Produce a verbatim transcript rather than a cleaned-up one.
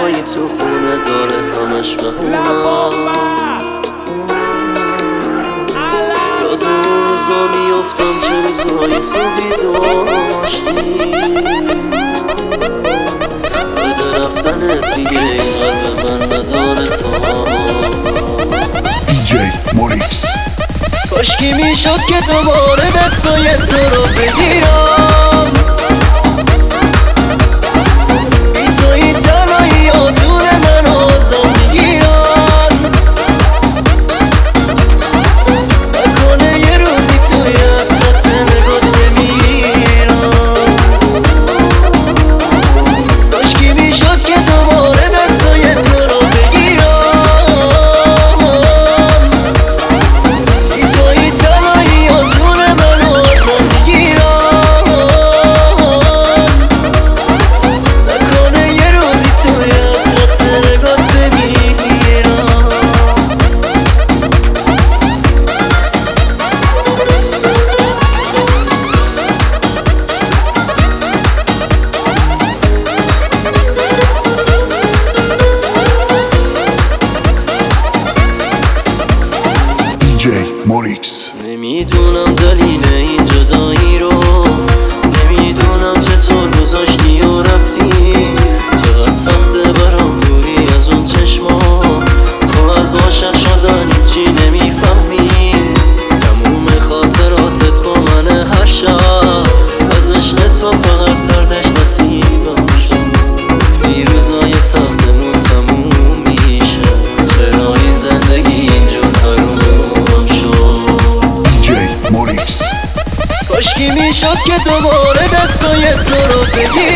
هوایی تو خونه داره همش بهونا. یاد اون روزا میافتم چه روزهای خوبی داشتی. بده رفتنت دیگه این قلب من نداره تا. دیجی موریکس. کاشکی میشد که دوباره دستای تو رو بگیرم. بی تو این تنهایی ها دور من آزم میگیرن. نکنه یه روزی توی حسرت نگات بمیرم. کاشکی میشد که دوباره دستای تو رو بگیرم. موریکس. نمیدونم دلیل این جدایی رو، نمیدونم چطور گذاشتی و رفتی. چقدر سخته برام دوری از اون چشما. تو از عاشق شدن هیچی نمیفهمی. تموم خاطراتت با من هر شب. از عشق تو فقط دردش نصیبم شد. گفتی روزای سختمون تموم میشه. چرا این زندگی اینجور حروم شد. موریکس. کاشکی میشد که دوباره دستای تو رو بگیرم.